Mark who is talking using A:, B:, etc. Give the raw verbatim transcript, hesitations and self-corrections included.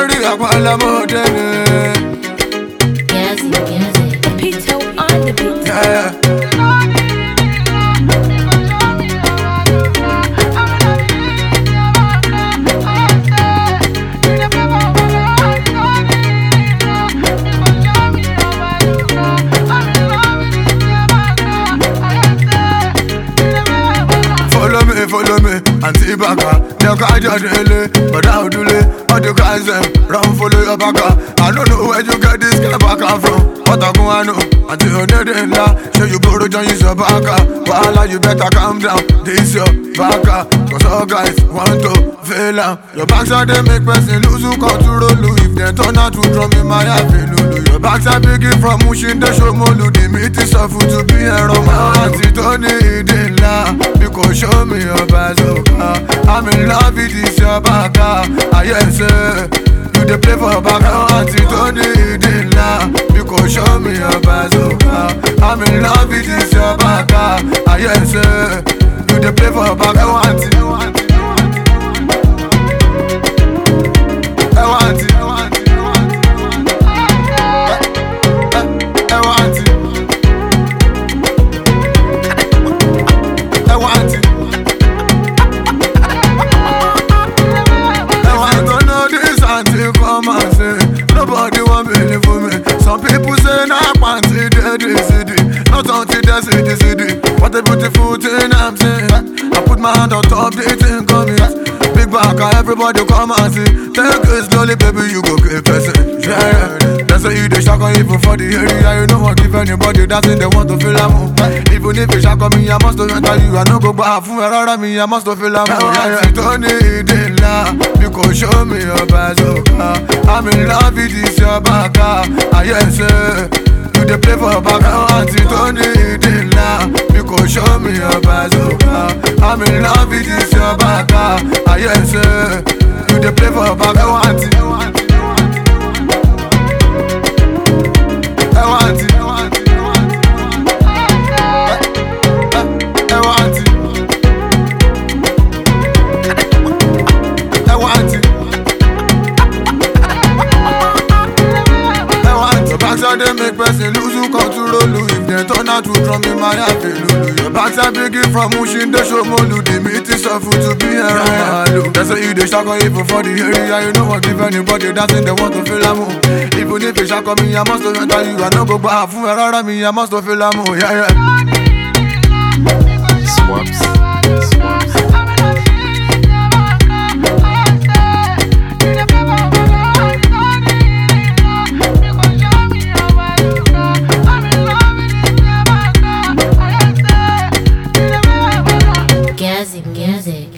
A: Mary, I want la moderne.
B: Gazzy, Gazzy. Pito on the beat.
A: Yeah. Follow me, follow me, Auntie Baka. They'll catch your daily, but I'll do it. All the guys them run follow your baka. I don't know where you get this guy back from. What I go I know, until you need it la. Show you go to join your baka. Wahala, you better calm down. This your baka, cause all guys want to fail am. Your backside they make person lose who control you. If they turn out to drum in my heart, lulu. Your backside begin from Mushin, they show molu. The meat is of food to be a Roma. Auntie Tony, it la. Because show me your bazooka. I'm in love with this your baka. Ah yes sir, you dey play for baka. Auntie Tony, it la. Because show me your bazooka. I'm in love with this your baka. Ah yes sir, you dey play for baka. Auntie, I want it. I want it. Nobody want believe for me. Some people say nah, panty dead is city. Not until they see the city. What a beautiful thing I'm saying. I put my hand on top, the thing coming. Big back, everybody come and see. Take it slowly, baby, you go keep person. Yeah, yeah. That's why you dey shock on even for the area. You know what, give anybody that thing they want to feel am. Even if you shock on me, I must to enter you. I no go back for around me, I must to feel am. Yeah, yeah. Don't need it la. You go show me your bazooka. I'm in love with this your baka. Ah yes sir, you dey play for baka. Auntie don't need it la. You go show me your bazooka. I'm in love with this your baka. Ah yes sir, you dey play for baka. Auntie, I want it. I want it. They make person lose who control you. If they turn out to drum in my heart, lulu. Your backside begin from Mushin, they show molu. The meat is of food to be around. That's why you dey shock on even for the area. You know what, give anybody that thing they want to feel am. Even if you shock on me, I must to enter you. I no go back for around me, I must to feel am. Yeah, yeah.
C: Swaps. Swaps.
B: Gazzy, Gazzy.